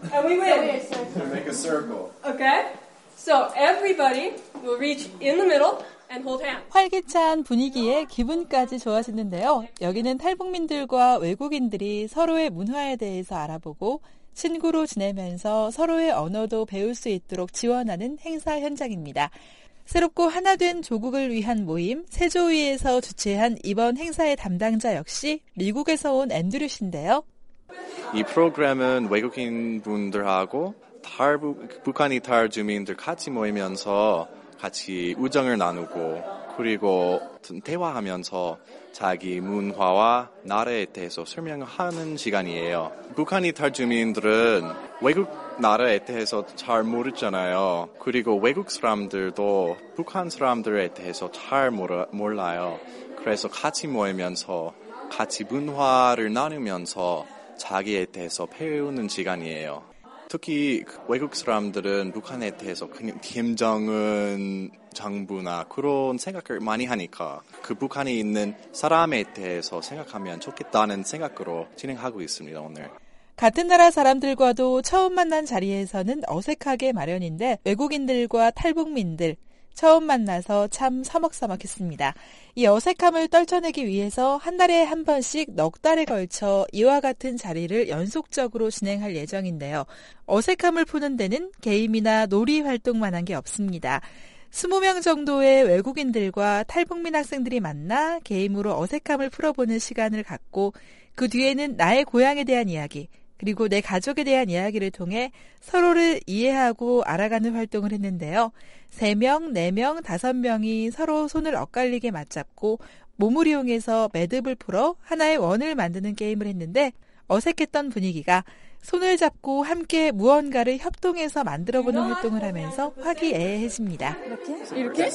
And we win. Make a circle. Okay? So everybody will reach in the middle and hold hands. 활기찬 분위기에 기분까지 좋아지는데요. 여기는 탈북민들과 외국인들이 서로의 문화에 대해서 알아보고 친구로 지내면서 서로의 언어도 배울 수 있도록 지원하는 행사 현장입니다. 새롭고 하나 된 조국을 위한 모임 세조위에서 주최한 이번 행사의 담당자 역시 미국에서 온 앤드류 씨인데요. 이 프로그램은 외국인 분들하고 북한 이탈 주민들 같이 모이면서 같이 우정을 나누고 그리고 대화하면서 자기 문화와 나라에 대해서 설명하는 시간이에요. 북한 이탈 주민들은 외국 나라에 대해서 잘 모르잖아요. 그리고 외국 사람들도 북한 사람들에 대해서 잘 몰라요. 그래서 같이 모이면서 같이 문화를 나누면서 자기에 대해서 배우는 시간이에요. 특히 외국 사람들은 북한에 대해서 그냥 김정은 정부나 그런 생각을 많이 하니까 그 북한에 있는 사람에 대해서 생각하면 좋겠다는 생각으로 진행하고 있습니다, 오늘. 같은 나라 사람들과도 처음 만난 자리에서는 어색하게 마련인데 외국인들과 탈북민들 처음 만나서 참 서먹서먹했습니다. 이 어색함을 떨쳐내기 위해서 한 달에 한 번씩 넉 달에 걸쳐 이와 같은 자리를 연속적으로 진행할 예정인데요. 어색함을 푸는 데는 게임이나 놀이 활동만 한 게 없습니다. 20명 정도의 외국인들과 탈북민 학생들이 만나 게임으로 어색함을 풀어보는 시간을 갖고 그 뒤에는 나의 고향에 대한 이야기, 그리고 내 가족에 대한 이야기를 통해 서로를 이해하고 알아가는 활동을 했는데요. 3명, 4명, 5명이 서로 손을 엇갈리게 맞잡고 몸을 이용해서 매듭을 풀어 하나의 원을 만드는 게임을 했는데 어색했던 분위기가 손을 잡고 함께 무언가를 협동해서 만들어보는 활동을 하면서 화기애애해집니다. 이렇게?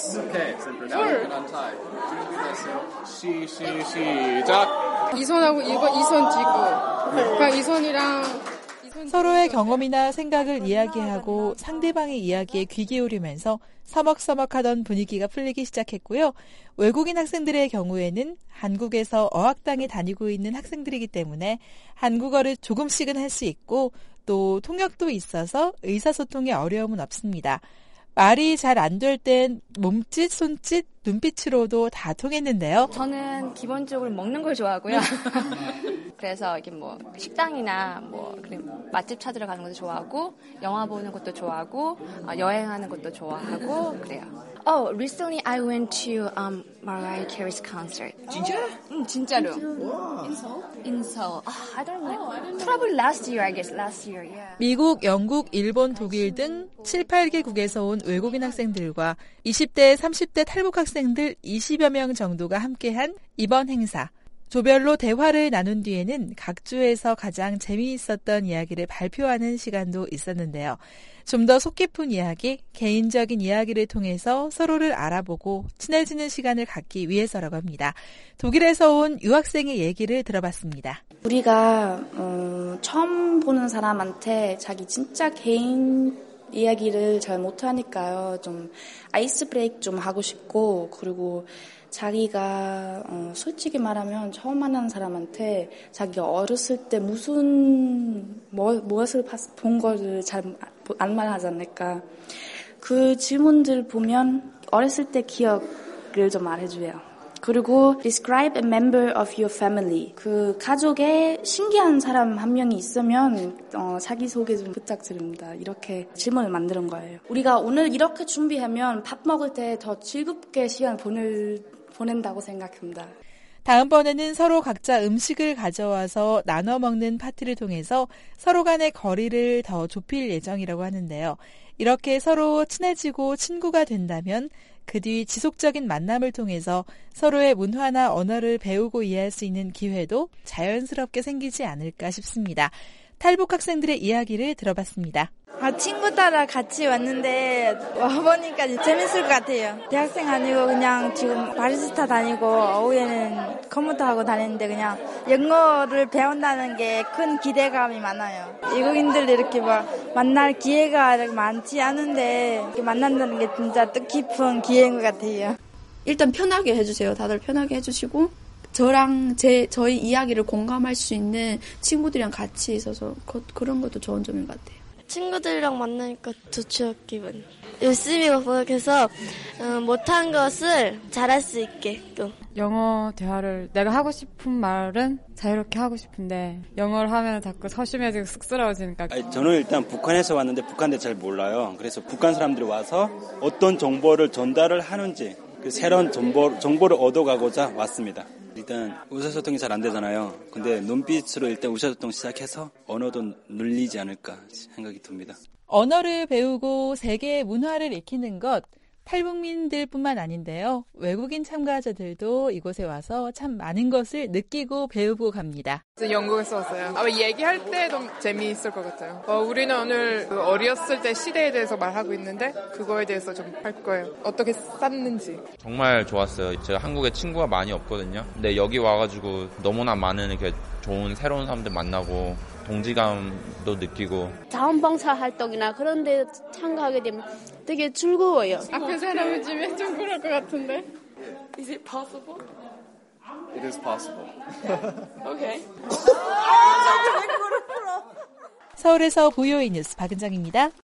시작! 이 손하고 이 손 쥐고 그러니까 이 손이랑 서로의 경험이나 생각을 이야기하고 상대방의 이야기에 귀 기울이면서 서먹서먹하던 분위기가 풀리기 시작했고요. 외국인 학생들의 경우에는 한국에서 어학당에 다니고 있는 학생들이기 때문에 한국어를 조금씩은 할 수 있고 또 통역도 있어서 의사소통에 어려움은 없습니다. 말이 잘 안 될 땐 몸짓, 손짓, 눈빛으로도 다 통했는데요. 저는 기본적으로 먹는 걸 좋아하고요. 그래서 이게 뭐 식당이나 뭐 맛집 찾으러 가는 것도 좋아하고 영화 보는 것도 좋아하고 여행하는 것도 좋아하고 그래요. Oh, recently I went to Mariah Carey's concert. 진짜? 진짜로. In Seoul. I don't know. Probably last year, I guess. Last year, yeah. 미국, 영국, 일본, 독일 등 7, 8개국에서 온 외국인 학생들과 20대, 30대 탈북 학생들 20여 명 정도가 함께한 이번 행사. 조별로 대화를 나눈 뒤에는 각 주에서 가장 재미있었던 이야기를 발표하는 시간도 있었는데요. 좀 더 속 깊은 이야기, 개인적인 이야기를 통해서 서로를 알아보고 친해지는 시간을 갖기 위해서라고 합니다. 독일에서 온 유학생의 얘기를 들어봤습니다. 우리가 처음 보는 사람한테 자기 진짜 개인 이야기를 잘 못하니까요. 좀 아이스 브레이크 좀 하고 싶고 그리고 자기가 솔직히 말하면 처음 만난 사람한테 자기가 어렸을 때 무엇을 본 거를 잘 안 말하지 않을까. 그 질문들 보면 어렸을 때 기억을 좀 말해줘요. 그리고 describe a member of your family. 그 가족에 신기한 사람 한 명이 있으면 자기소개 좀 부탁드립니다. 이렇게 질문을 만드는 거예요. 우리가 오늘 이렇게 준비하면 밥 먹을 때 더 즐겁게 시간 보낸다고 생각합니다. 다음번에는 서로 각자 음식을 가져와서 나눠 먹는 파티를 통해서 서로 간의 거리를 더 좁힐 예정이라고 하는데요. 이렇게 서로 친해지고 친구가 된다면 그 뒤 지속적인 만남을 통해서 서로의 문화나 언어를 배우고 이해할 수 있는 기회도 자연스럽게 생기지 않을까 싶습니다. 탈북 학생들의 이야기를 들어봤습니다. 친구 따라 같이 왔는데 와보니까 재밌을 것 같아요. 대학생 아니고 그냥 지금 바리스타 다니고 오후에는 컴퓨터 하고 다니는데 그냥 영어를 배운다는 게 큰 기대감이 많아요. 외국인들 이렇게 만날 기회가 많지 않은데 이렇게 만난다는 게 진짜 뜻깊은 기회인 것 같아요. 일단 편하게 해주세요. 다들 편하게 해주시고 저희 이야기를 공감할 수 있는 친구들이랑 같이 있어서 그런 것도 좋은 점인 것 같아요. 친구들이랑 만나니까 좋죠, 기분. 열심히 노력해서 못한 것을 잘할 수 있게끔. 영어 대화를 내가 하고 싶은 말은 자유롭게 하고 싶은데 영어를 하면 자꾸 서심해지고 쑥스러워지니까. 저는 일단 북한에서 왔는데 북한대 잘 몰라요. 그래서 북한 사람들이 와서 어떤 정보를 전달을 하는지 새로운 정보를 얻어가고자 왔습니다. 일단 의사소통이 잘 안 되잖아요. 근데 눈빛으로 일단 의사소통 시작해서 언어도 늘리지 않을까 생각이 듭니다. 언어를 배우고 세계의 문화를 익히는 것, 탈북민들뿐만 아닌데요. 외국인 참가자들도 이곳에 와서 참 많은 것을 느끼고 배우고 갑니다. 영국에서 왔어요. 아마 얘기할 때 좀 재미있을 것 같아요. 우리는 오늘 어렸을 때 시대에 대해서 말하고 있는데 그거에 대해서 좀 할 거예요. 어떻게 쌌는지. 정말 좋았어요. 제가 한국에 친구가 많이 없거든요. 근데 여기 와가지고 너무나 많은 이렇게 좋은 새로운 사람들 만나고 동지감도 느끼고. 자원봉사 활동이나 그런 데 참가하게 되면 되게 즐거워요. 앞에 사람을 주면 좀 그럴 것 같은데. Is it possible? It is possible. Okay. 서울에서 VOA 뉴스 박은정입니다.